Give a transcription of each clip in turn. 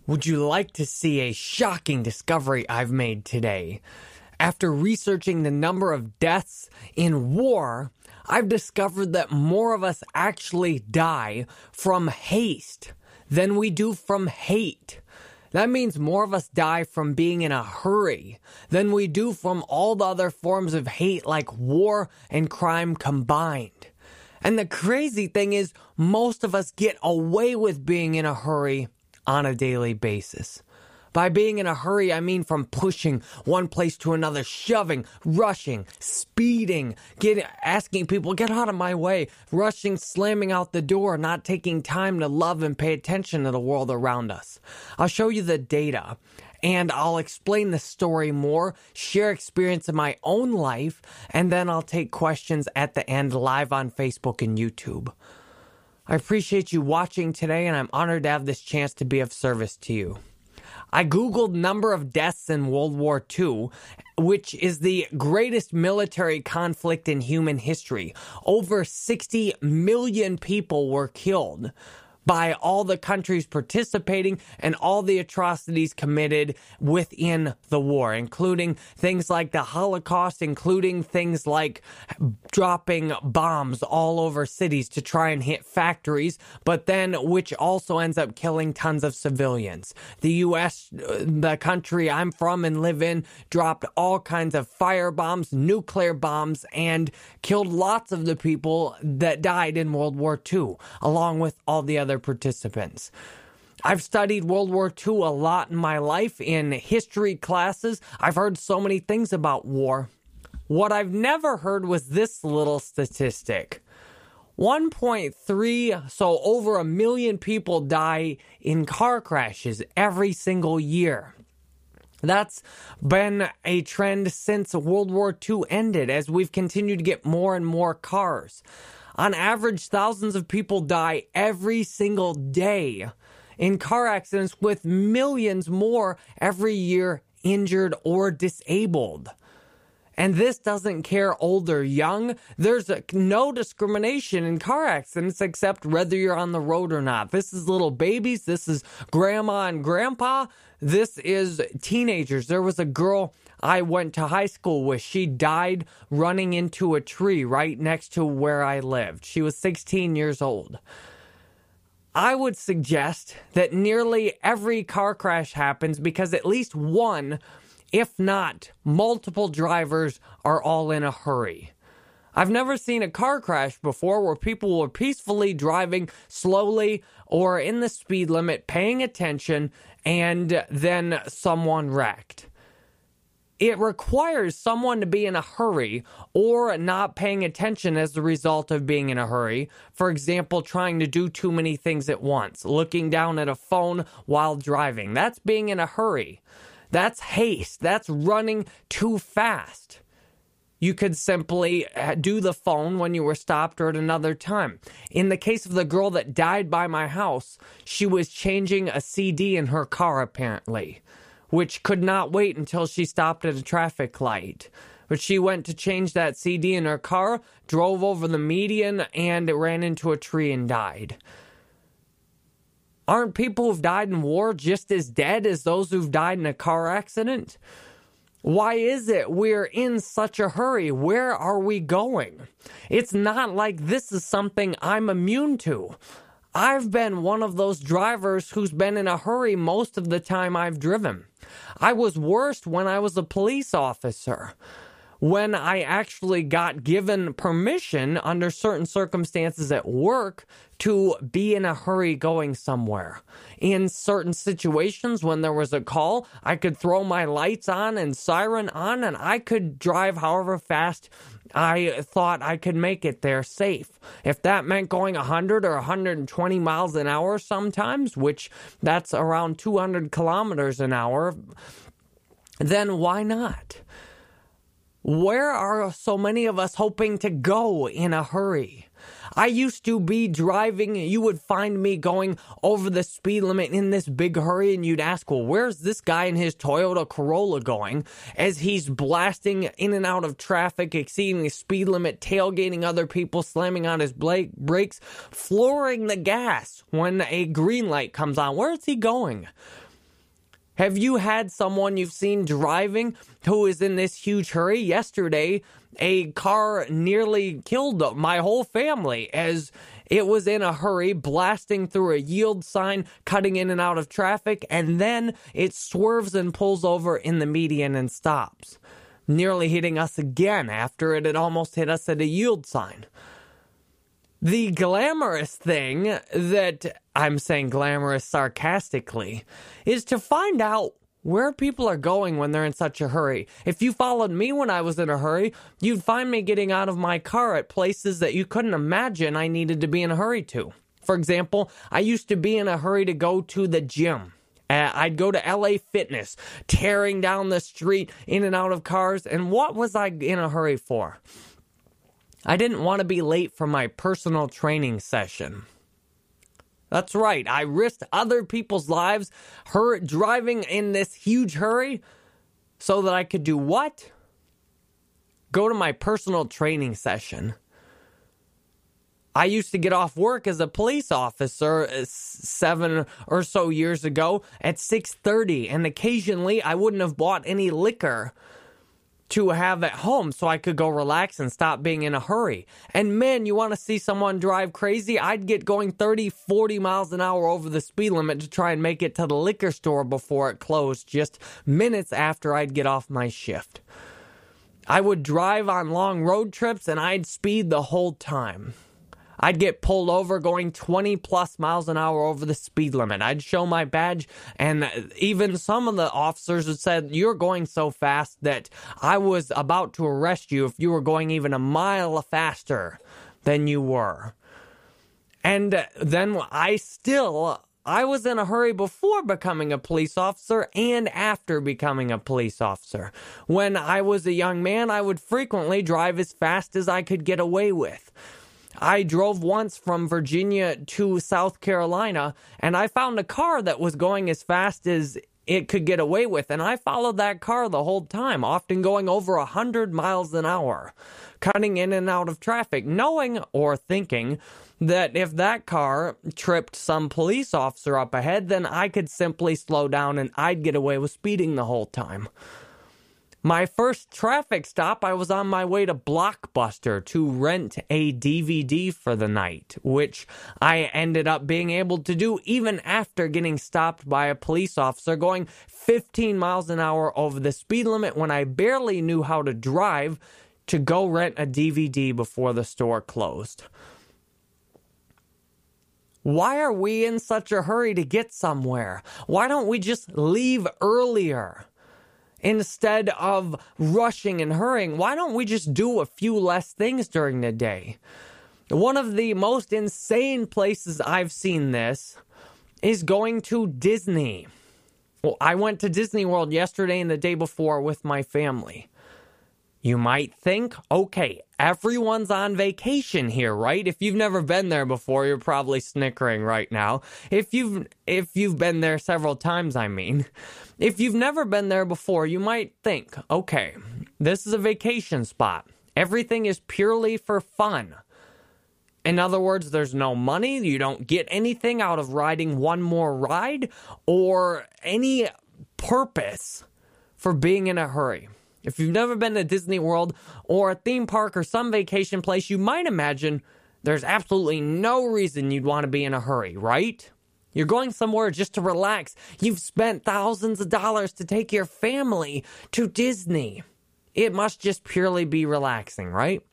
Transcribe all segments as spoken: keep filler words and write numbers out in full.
Would you like to see a shocking discovery I've made today? After researching the number of deaths in war, I've discovered that more of us actually die from haste than we do from hate. That means more of us die from being in a hurry than we do from all the other forms of hate like war and crime combined. And the crazy thing is, most of us get away with being in a hurry on a daily basis. By being in a hurry, I mean from pushing one place to another, shoving, rushing, speeding, get, asking people, get out of my way, rushing, slamming out the door, not taking time to love and pay attention to the world around us. I'll show you the data, and I'll explain the story more, share experience in my own life, and then I'll take questions at the end live on Facebook and YouTube. I appreciate you watching today, and I'm honored to have this chance to be of service to you. I Googled number of deaths in World War Two, which is the greatest military conflict in human history. Over sixty million people were killed by all the countries participating and all the atrocities committed within the war, including things like the Holocaust, including things like dropping bombs all over cities to try and hit factories, but then which also ends up killing tons of civilians. The U S, the country I'm from and live in, dropped all kinds of fire bombs, nuclear bombs, and killed lots of the people that died in World War Two, along with all the other participants. I've studied World War Two a lot in my life in history classes. I've heard so many things about war. What I've never heard was this little statistic. one point three, so over a million people die in car crashes every single year. That's been a trend since World War Two ended, as we've continued to get more and more cars. On average, thousands of people die every single day in car accidents, with millions more every year injured or disabled. And this doesn't care old or young. There's a, no discrimination in car accidents except whether you're on the road or not. This is little babies. This is grandma and grandpa. This is teenagers. There was a girl I went to high school with. She died running into a tree right next to where I lived. She was sixteen years old. I would suggest that nearly every car crash happens because at least one, if not multiple drivers, are all in a hurry. I've never seen a car crash before where people were peacefully driving slowly or in the speed limit, paying attention, and then someone wrecked. It requires someone to be in a hurry or not paying attention as a result of being in a hurry. For example, trying to do too many things at once, looking down at a phone while driving. That's being in a hurry. That's haste. That's running too fast. You could simply do the phone when you were stopped or at another time. In the case of the girl that died by my house, she was changing a C D in her car apparently, which could not wait until she stopped at a traffic light. But she went to change that C D in her car, drove over the median, and ran into a tree and died. Aren't people who've died in war just as dead as those who've died in a car accident? Why is it we're in such a hurry? Where are we going? It's not like this is something I'm immune to. I've been one of those drivers who's been in a hurry most of the time I've driven. I was worst when I was a police officer, when I actually got given permission under certain circumstances at work to be in a hurry going somewhere. In certain situations, when there was a call, I could throw my lights on and siren on, and I could drive however fast I thought I could make it there safe. If that meant going one hundred or one hundred twenty miles an hour sometimes, which that's around two hundred kilometers an hour, then why not? Where are so many of us hoping to go in a hurry? I used to be driving, you would find me going over the speed limit in this big hurry, and you'd ask, well, where's this guy in his Toyota Corolla going? As he's blasting in and out of traffic, exceeding the speed limit, tailgating other people, slamming on his brakes, flooring the gas when a green light comes on. Where is he going? Have you had someone you've seen driving who is in this huge hurry? Yesterday, a car nearly killed my whole family as it was in a hurry, blasting through a yield sign, cutting in and out of traffic, and then it swerves and pulls over in the median and stops, nearly hitting us again after it had almost hit us at a yield sign. The glamorous thing that I'm saying glamorous sarcastically is to find out where people are going when they're in such a hurry. If you followed me when I was in a hurry, you'd find me getting out of my car at places that you couldn't imagine I needed to be in a hurry to. For example, I used to be in a hurry to go to the gym. Uh, I'd go to L A Fitness, tearing down the street, in and out of cars. And what was I in a hurry for? I didn't want to be late for my personal training session. That's right, I risked other people's lives her driving in this huge hurry so that I could do what? Go to my personal training session. I used to get off work as a police officer seven or so years ago at six thirty, and occasionally I wouldn't have bought any liquor to have at home so I could go relax and stop being in a hurry. And man, you want to see someone drive crazy? I'd get going thirty, forty miles an hour over the speed limit to try and make it to the liquor store before it closed, just minutes after I'd get off my shift. I would drive on long road trips and I'd speed the whole time. I'd get pulled over going twenty plus miles an hour over the speed limit. I'd show my badge, and even some of the officers had said, "You're going so fast that I was about to arrest you if you were going even a mile faster than you were." And then I still, I was in a hurry before becoming a police officer and after becoming a police officer. When I was a young man, I would frequently drive as fast as I could get away with. I drove once from Virginia to South Carolina, and I found a car that was going as fast as it could get away with, and I followed that car the whole time, often going over one hundred miles an hour, cutting in and out of traffic, knowing or thinking that if that car tripped some police officer up ahead, then I could simply slow down and I'd get away with speeding the whole time. My first traffic stop, I was on my way to Blockbuster to rent a D V D for the night, which I ended up being able to do even after getting stopped by a police officer going fifteen miles an hour over the speed limit when I barely knew how to drive to go rent a D V D before the store closed. Why are we in such a hurry to get somewhere? Why don't we just leave earlier? Instead of rushing and hurrying, why don't we just do a few less things during the day? One of the most insane places I've seen this is going to Disney. Well, I went to Disney World yesterday and the day before with my family. You might think, okay, everyone's on vacation here, right? If you've never been there before, you're probably snickering right now. If you've if you've been there several times, I mean. If you've never been there before, you might think, okay, this is a vacation spot. Everything is purely for fun. In other words, there's no money. You don't get anything out of riding one more ride or any purpose for being in a hurry. If you've never been to Disney World or a theme park or some vacation place, you might imagine there's absolutely no reason you'd want to be in a hurry, right? You're going somewhere just to relax. You've spent thousands of dollars to take your family to Disney. It must just purely be relaxing, right?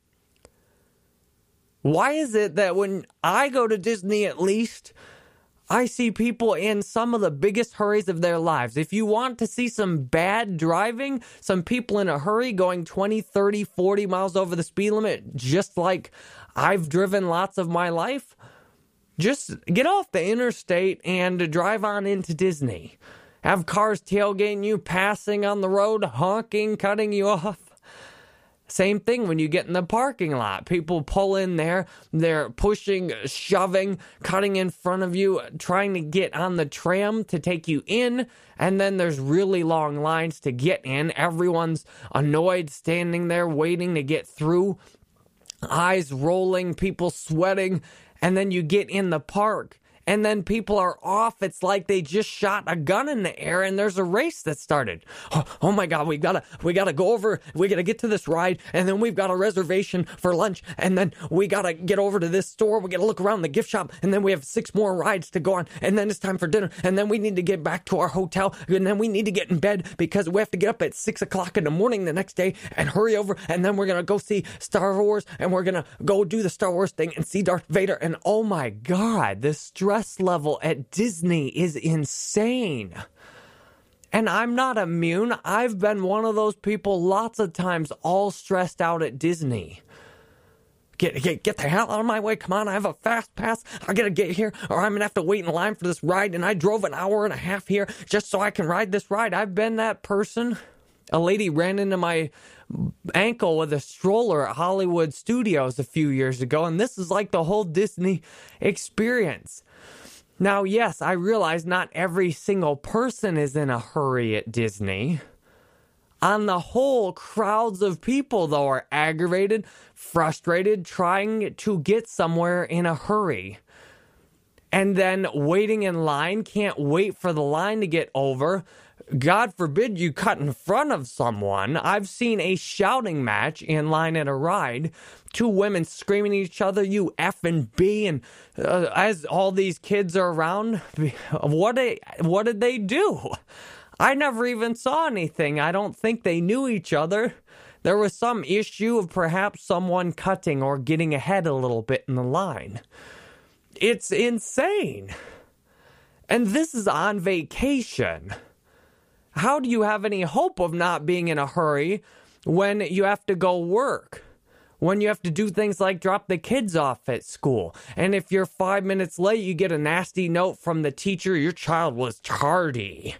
Why is it that when I go to Disney, at least, I see people in some of the biggest hurries of their lives? If you want to see some bad driving, some people in a hurry going twenty, thirty, forty miles over the speed limit, just like I've driven lots of my life, just get off the interstate and drive on into Disney. Have cars tailgating you, passing on the road, honking, cutting you off. Same thing when you get in the parking lot. People pull in there, they're pushing, shoving, cutting in front of you, trying to get on the tram to take you in, and then there's really long lines to get in. Everyone's annoyed, standing there waiting to get through, eyes rolling, people sweating, and then you get in the park, and then people are off. It's like they just shot a gun in the air and there's a race that started. Oh, oh my God, we gotta, we gotta go over, we gotta get to this ride, and then we've got a reservation for lunch, and then we gotta get over to this store, we gotta look around the gift shop, and then we have six more rides to go on, and then it's time for dinner, and then we need to get back to our hotel, and then we need to get in bed because we have to get up at six o'clock in the morning the next day and hurry over, and then we're gonna go see Star Wars, and we're gonna go do the Star Wars thing and see Darth Vader, and oh my God, the stress level at Disney is insane. And I'm not immune. I've been one of those people lots of times, all stressed out at Disney. Get, get, get the hell out of my way. Come on, I have a fast pass. I gotta get here, or I'm gonna have to wait in line for this ride, and I drove an hour and a half here just so I can ride this ride. I've been that person. A lady ran into my ankle with a stroller at Hollywood Studios a few years ago, and this is like the whole Disney experience. Now, yes, I realize not every single person is in a hurry at Disney. On the whole, crowds of people, though, are aggravated, frustrated, trying to get somewhere in a hurry. And then waiting in line, can't wait for the line to get over. God forbid you cut in front of someone. I've seen a shouting match in line at a ride. Two women screaming at each other, you F and B, and uh, as all these kids are around, what, they, what did they do? I never even saw anything. I don't think they knew each other. There was some issue of perhaps someone cutting or getting ahead a little bit in the line. It's insane. And this is on vacation. How do you have any hope of not being in a hurry when you have to go work? When you have to do things like drop the kids off at school. And if you're five minutes late, you get a nasty note from the teacher, your child was tardy.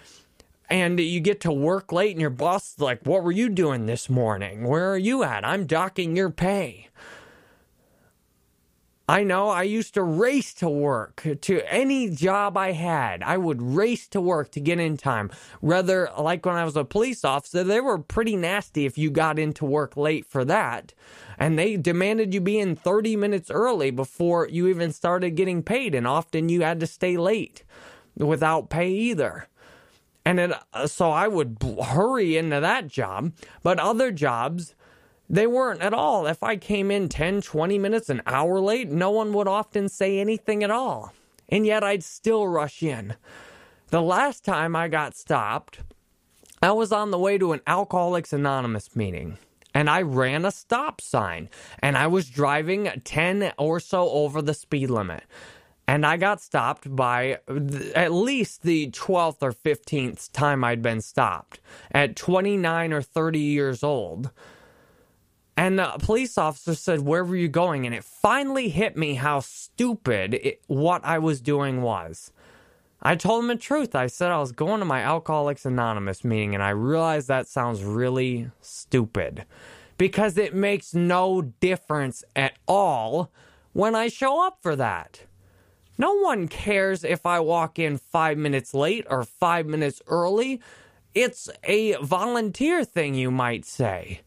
And you get to work late and your boss is like, what were you doing this morning? Where are you at? I'm docking your pay. I know, I used to race to work. To any job I had, I would race to work to get in time. Rather, like when I was a police officer, they were pretty nasty if you got into work late for that. And they demanded you be in thirty minutes early before you even started getting paid. And often you had to stay late without pay either. And it, so I would hurry into that job. But other jobs, they weren't at all. If I came in ten, twenty minutes, an hour late, no one would often say anything at all. And yet I'd still rush in. The last time I got stopped, I was on the way to an Alcoholics Anonymous meeting. And I ran a stop sign. And I was driving ten or so over the speed limit. And I got stopped by th- at least the twelfth or fifteenth time I'd been stopped. At twenty-nine or thirty years old. And the police officer said, where were you going? And it finally hit me how stupid it, what I was doing was. I told him the truth. I said I was going to my Alcoholics Anonymous meeting, and I realized that sounds really stupid. Because it makes no difference at all when I show up for that. No one cares if I walk in five minutes late or five minutes early. It's a volunteer thing, you might say.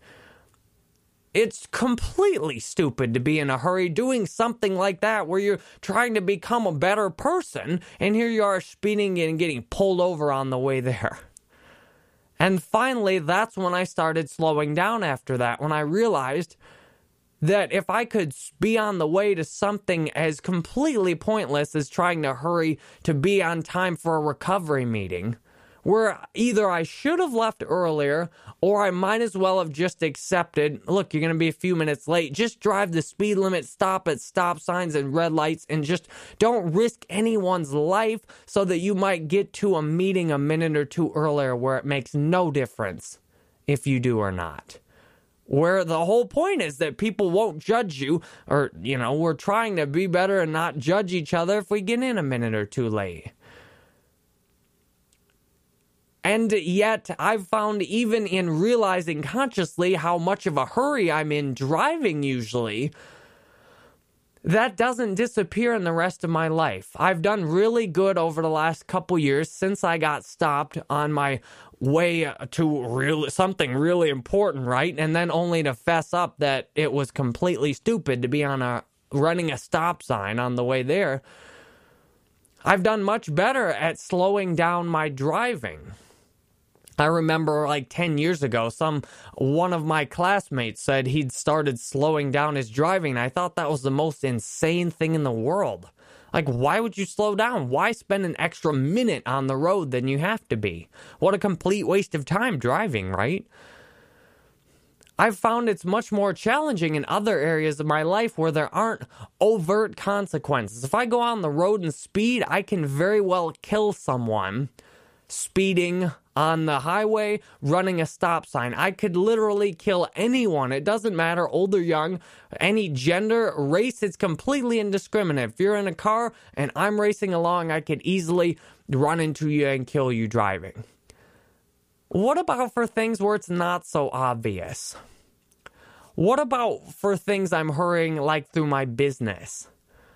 It's completely stupid to be in a hurry doing something like that where you're trying to become a better person, and here you are speeding and getting pulled over on the way there. And finally, that's when I started slowing down after that, when I realized that if I could be on the way to something as completely pointless as trying to hurry to be on time for a recovery meeting, where either I should have left earlier or I might as well have just accepted, look, you're going to be a few minutes late. Just drive the speed limit, stop at stop signs and red lights, and just don't risk anyone's life so that you might get to a meeting a minute or two earlier where it makes no difference if you do or not. Where the whole point is that people won't judge you, or, you know, we're trying to be better and not judge each other if we get in a minute or two late. And yet, I've found even in realizing consciously how much of a hurry I'm in driving usually, that doesn't disappear in the rest of my life. I've done really good over the last couple years since I got stopped on my way to real, something really important, right? And then only to fess up that it was completely stupid to be on a running a stop sign on the way there. I've done much better at slowing down my driving. I remember like ten years ago, some one of my classmates said he'd started slowing down his driving. I thought that was the most insane thing in the world. Like, why would you slow down? Why spend an extra minute on the road than you have to be? What a complete waste of time driving, right? I've found it's much more challenging in other areas of my life where there aren't overt consequences. If I go on the road and speed, I can very well kill someone speeding on the highway, running a stop sign. I could literally kill anyone. It doesn't matter, old or young, any gender, race, it's completely indiscriminate. If you're in a car and I'm racing along, I could easily run into you and kill you driving. What about for things where it's not so obvious? What about for things I'm hurrying like through my business?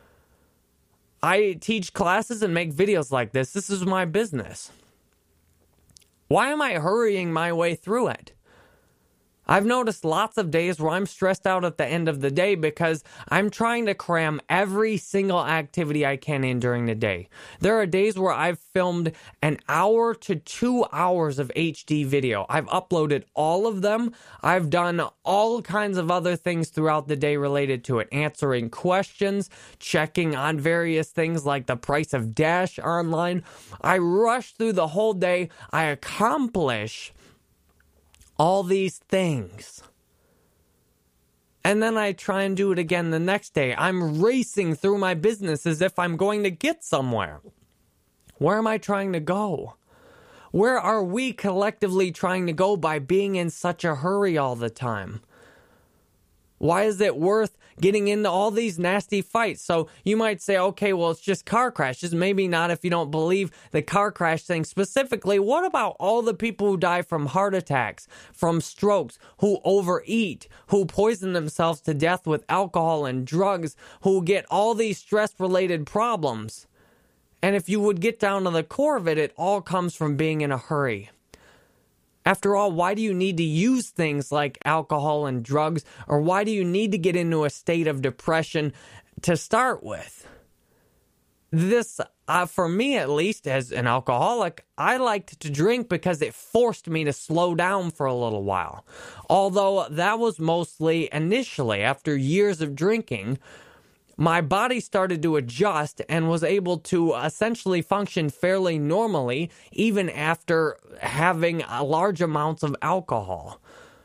I teach classes and make videos like this. This is my business. Why am I hurrying my way through it? I've noticed lots of days where I'm stressed out at the end of the day because I'm trying to cram every single activity I can in during the day. There are days where I've filmed an hour to two hours of H D video. I've uploaded all of them. I've done all kinds of other things throughout the day related to it. Answering questions, checking on various things like the price of Dash online. I rush through the whole day. I accomplish all these things. And then I try and do it again the next day. I'm racing through my business as if I'm going to get somewhere. Where am I trying to go? Where are we collectively trying to go by being in such a hurry all the time? Why is it worth getting into all these nasty fights? So you might say, okay, well, it's just car crashes. Maybe not if you don't believe the car crash thing specifically. What about all the people who die from heart attacks, from strokes, who overeat, who poison themselves to death with alcohol and drugs, who get all these stress-related problems? And if you would get down to the core of it, it all comes from being in a hurry. After all, why do you need to use things like alcohol and drugs, or why do you need to get into a state of depression to start with? This, uh, for me at least, as an alcoholic, I liked to drink because it forced me to slow down for a little while. Although that was mostly initially, after years of drinking, my body started to adjust and was able to essentially function fairly normally even after having large amounts of alcohol.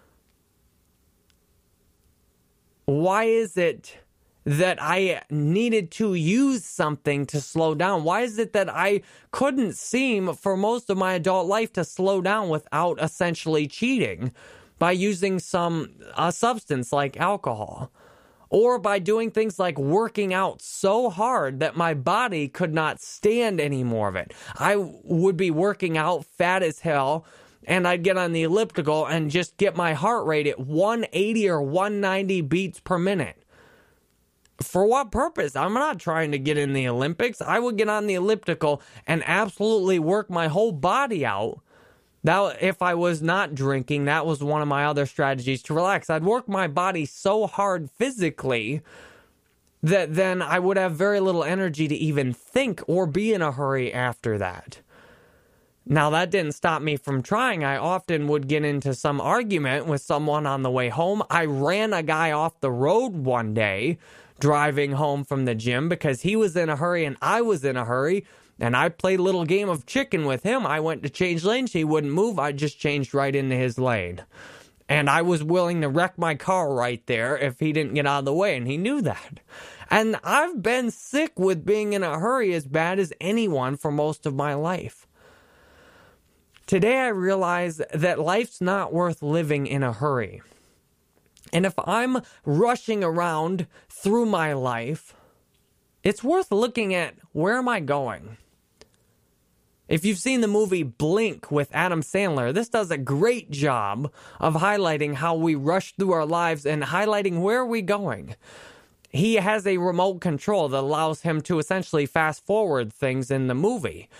Why is it that I needed to use something to slow down? Why is it that I couldn't seem for most of my adult life to slow down without essentially cheating by using some uh, substance like alcohol? Or by doing things like working out so hard that my body could not stand any more of it. I would be working out fat as hell, and I'd get on the elliptical and just get my heart rate at one eighty or one ninety beats per minute. For what purpose? I'm not trying to get in the Olympics. I would get on the elliptical and absolutely work my whole body out. That, if I was not drinking, that was one of my other strategies to relax. I'd work my body so hard physically that then I would have very little energy to even think or be in a hurry after that. Now, that didn't stop me from trying. I often would get into some argument with someone on the way home. I ran a guy off the road one day driving home from the gym because he was in a hurry and I was in a hurry. And I played a little game of chicken with him. I went to change lanes. He wouldn't move. I just changed right into his lane. And I was willing to wreck my car right there if he didn't get out of the way. And he knew that. And I've been sick with being in a hurry as bad as anyone for most of my life. Today I realize that life's not worth living in a hurry. And if I'm rushing around through my life, it's worth looking at, where am I going? If you've seen the movie Blink with Adam Sandler, this does a great job of highlighting how we rush through our lives and highlighting where are we going. He has a remote control that allows him to essentially fast forward things in the movie.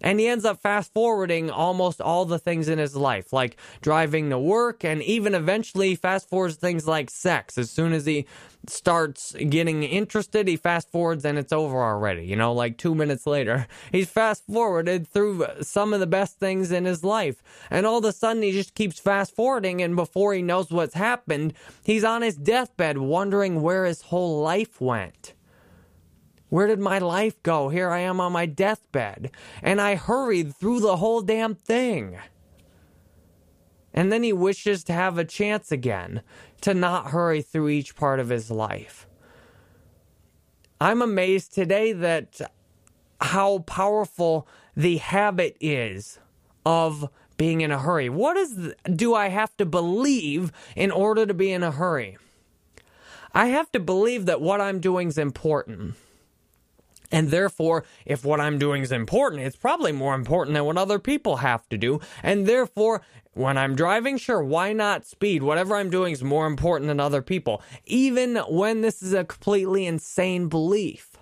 And he ends up fast forwarding almost all the things in his life, like driving to work, and even eventually fast forwards things like sex. As soon as he starts getting interested, he fast forwards and it's over already, you know, like two minutes later. He's fast forwarded through some of the best things in his life. And all of a sudden he just keeps fast forwarding, and before he knows what's happened, he's on his deathbed wondering where his whole life went. Where did my life go? Here I am on my deathbed. And I hurried through the whole damn thing. And then he wishes to have a chance again to not hurry through each part of his life. I'm amazed today that how powerful the habit is of being in a hurry. What is do I have to believe in order to be in a hurry? I have to believe that what I'm doing is important. And therefore, if what I'm doing is important, it's probably more important than what other people have to do. And therefore, when I'm driving, sure, why not speed? Whatever I'm doing is more important than other people, even when this is a completely insane belief.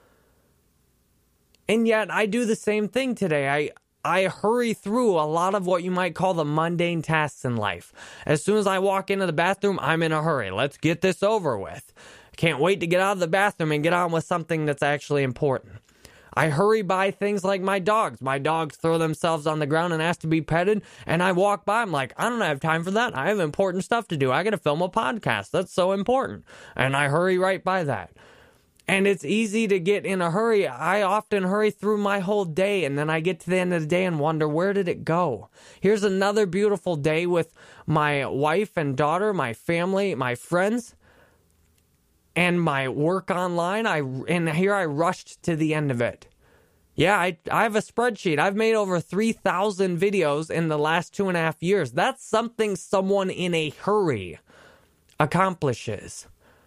And yet, I do the same thing today. I I hurry through a lot of what you might call the mundane tasks in life. As soon as I walk into the bathroom, I'm in a hurry. Let's get this over with. Can't wait to get out of the bathroom and get on with something that's actually important. I hurry by things like my dogs. My dogs throw themselves on the ground and ask to be petted, and I walk by. I'm like, I don't have time for that. I have important stuff to do. I got to film a podcast. That's so important. And I hurry right by that. And it's easy to get in a hurry. I often hurry through my whole day, and then I get to the end of the day and wonder, where did it go? Here's another beautiful day with my wife and daughter, my family, my friends, and my work online. I and here I rushed to the end of it. Yeah, I, I have a spreadsheet. I've made over three thousand videos in the last two and a half years. That's something someone in a hurry accomplishes.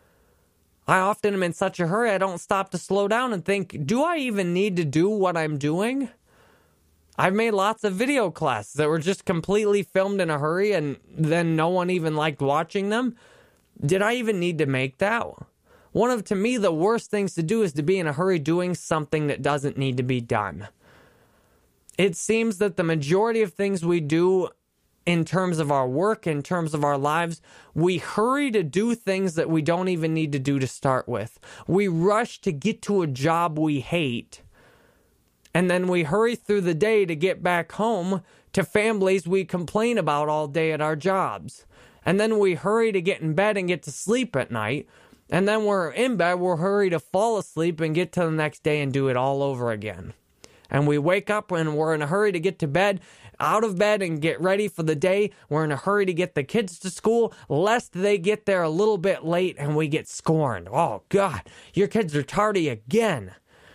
I often am in such a hurry, I don't stop to slow down and think, do I even need to do what I'm doing? I've made lots of video classes that were just completely filmed in a hurry, and then no one even liked watching them. Did I even need to make that? One of, to me, the worst things to do is to be in a hurry doing something that doesn't need to be done. It seems that the majority of things we do in terms of our work, in terms of our lives, we hurry to do things that we don't even need to do to start with. We rush to get to a job we hate, and then we hurry through the day to get back home to families we complain about all day at our jobs. And then we hurry to get in bed and get to sleep at night. And then we're in bed, we're hurry to fall asleep and get to the next day and do it all over again. And we wake up and we're in a hurry to get to bed, out of bed and get ready for the day. We're in a hurry to get the kids to school, lest they get there a little bit late and we get scorned. Oh, God, your kids are tardy again.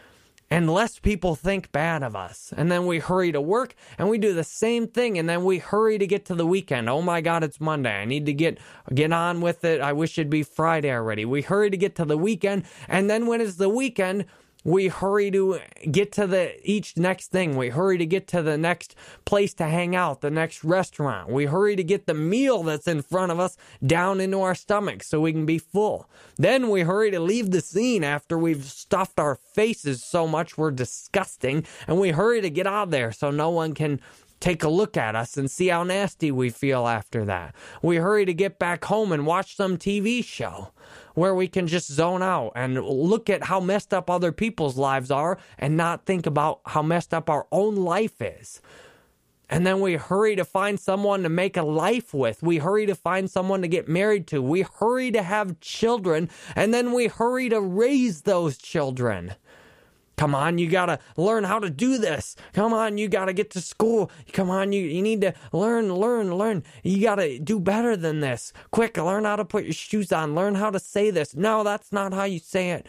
And less people think bad of us. And then we hurry to work and we do the same thing. And then we hurry to get to the weekend. Oh my God, it's Monday. I need to get get on with it. I wish it'd be Friday already. We hurry to get to the weekend. And then when it's the weekend, we hurry to get to the each next thing. We hurry to get to the next place to hang out, the next restaurant. We hurry to get the meal that's in front of us down into our stomachs so we can be full. Then we hurry to leave the scene after we've stuffed our faces so much we're disgusting. And we hurry to get out of there so no one can take a look at us and see how nasty we feel after that. We hurry to get back home and watch some T V show where we can just zone out and look at how messed up other people's lives are and not think about how messed up our own life is. And then we hurry to find someone to make a life with. We hurry to find someone to get married to. We hurry to have children, and then we hurry to raise those children. Come on, you gotta learn how to do this. Come on, you gotta get to school. Come on, you, you need to learn, learn, learn. You gotta do better than this. Quick, learn how to put your shoes on. Learn how to say this. No, that's not how you say it.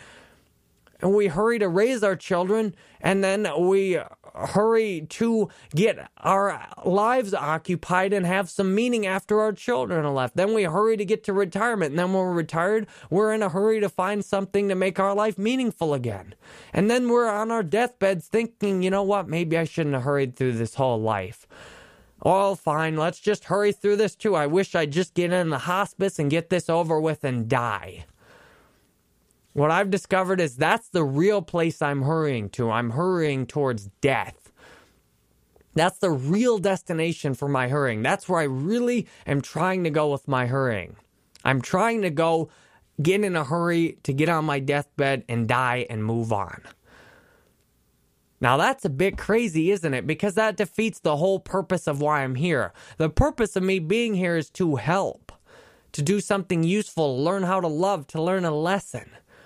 And we hurry to raise our children, and then we hurry to get our lives occupied and have some meaning after our children are left. Then we hurry to get to retirement, and then when we're retired, we're in a hurry to find something to make our life meaningful again. And then we're on our deathbeds thinking, you know what, maybe I shouldn't have hurried through this whole life. Oh, fine, let's just hurry through this too. I wish I'd just get in the hospice and get this over with and die. What I've discovered is that's the real place I'm hurrying to. I'm hurrying towards death. That's the real destination for my hurrying. That's where I really am trying to go with my hurrying. I'm trying to go get in a hurry to get on my deathbed and die and move on. Now that's a bit crazy, isn't it? Because that defeats the whole purpose of why I'm here. The purpose of me being here is to help, to do something useful, learn how to love, to learn a lesson,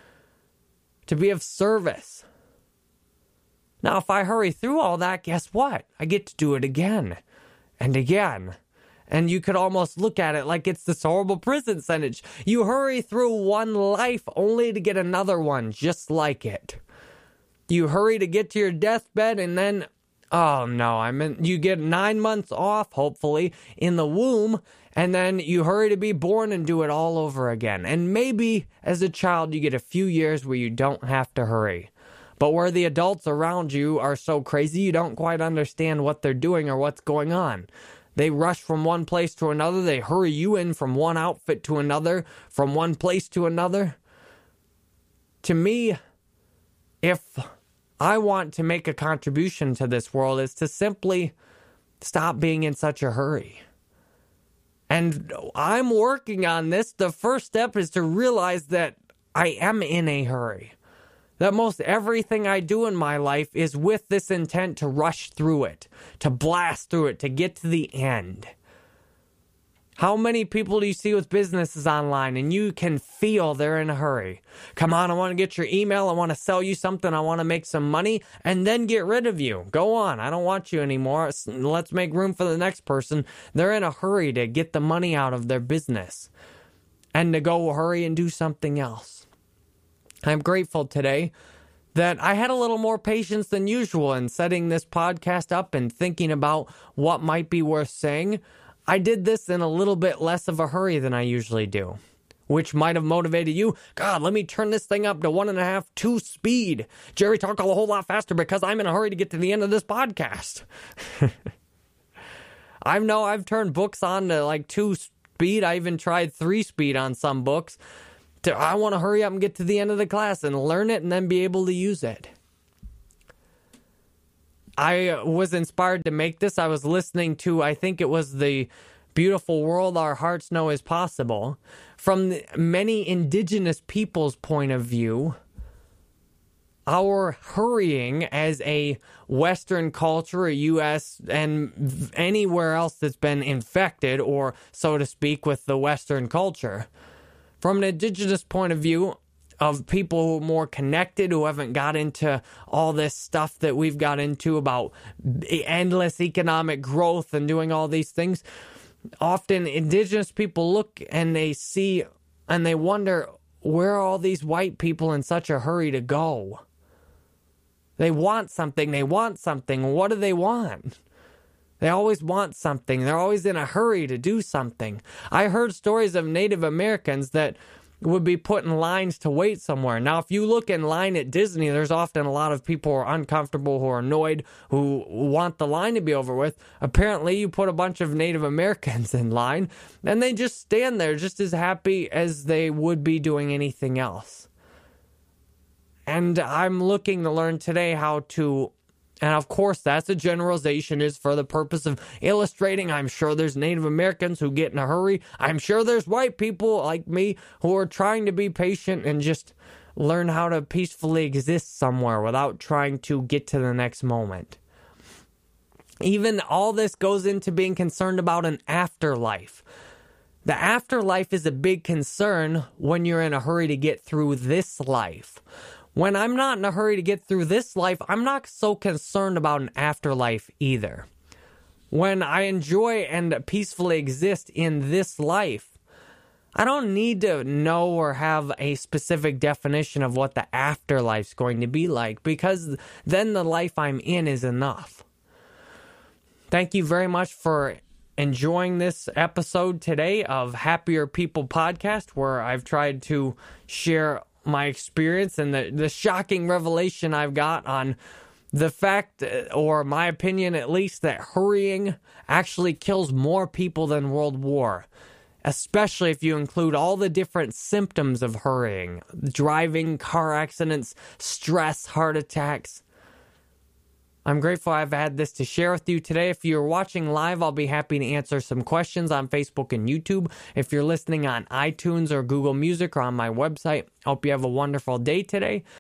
to be of service. Now, if I hurry through all that, guess what? I get to do it again and again. And you could almost look at it like it's this horrible prison sentence. You hurry through one life only to get another one just like it. You hurry to get to your deathbed and then, oh no, I mean, you get nine months off, hopefully, in the womb, and then you hurry to be born and do it all over again. And maybe as a child, you get a few years where you don't have to hurry. But where the adults around you are so crazy, you don't quite understand what they're doing or what's going on. They rush from one place to another. They hurry you in from one outfit to another, from one place to another. To me, if I want to make a contribution to this world, is to simply stop being in such a hurry. And I'm working on this. The first step is to realize that I am in a hurry. That most everything I do in my life is with this intent to rush through it, to blast through it, to get to the end. How many people do you see with businesses online and you can feel they're in a hurry? Come on, I want to get your email, I want to sell you something, I want to make some money, and then get rid of you. Go on, I don't want you anymore. Let's make room for the next person. They're in a hurry to get the money out of their business and to go hurry and do something else. I'm grateful today that I had a little more patience than usual in setting this podcast up and thinking about what might be worth saying. I did this in a little bit less of a hurry than I usually do, which might have motivated you. God, let me turn this thing up to one and a half, two speed. Jerry, talk a whole lot faster because I'm in a hurry to get to the end of this podcast. I know I've turned books on to like two speed. I even tried three speed on some books. I want to hurry up and get to the end of the class and learn it and then be able to use it. I was inspired to make this. I was listening to, I think it was The Beautiful World Our Hearts Know Is Possible. From the many indigenous people's point of view, our hurrying as a Western culture, a U S, and anywhere else that's been infected or, so to speak, with the Western culture. From an indigenous point of view of people who are more connected, who haven't got into all this stuff that we've got into about endless economic growth and doing all these things, often indigenous people look and they see and they wonder, where are all these white people in such a hurry to go? They want something, they want something. What do they want? They always want something. They're always in a hurry to do something. I heard stories of Native Americans that would be put in lines to wait somewhere. Now, if you look in line at Disney, there's often a lot of people who are uncomfortable, who are annoyed, who want the line to be over with. Apparently, you put a bunch of Native Americans in line, and they just stand there just as happy as they would be doing anything else. And I'm looking to learn today how to... And of course, that's a generalization, is for the purpose of illustrating. I'm sure there's Native Americans who get in a hurry. I'm sure there's white people like me who are trying to be patient and just learn how to peacefully exist somewhere without trying to get to the next moment. Even all this goes into being concerned about an afterlife. The afterlife is a big concern when you're in a hurry to get through this life. When I'm not in a hurry to get through this life, I'm not so concerned about an afterlife either. When I enjoy and peacefully exist in this life, I don't need to know or have a specific definition of what the afterlife's going to be like, because then the life I'm in is enough. Thank you very much for enjoying this episode today of Happier People Podcast, where I've tried to share my experience and the, the shocking revelation I've got on the fact, or my opinion at least, that hurrying actually kills more people than World War. Especially if you include all the different symptoms of hurrying. Driving, car accidents, stress, heart attacks. I'm grateful I've had this to share with you today. If you're watching live, I'll be happy to answer some questions on Facebook and YouTube. If you're listening on iTunes or Google Music or on my website, I hope you have a wonderful day today.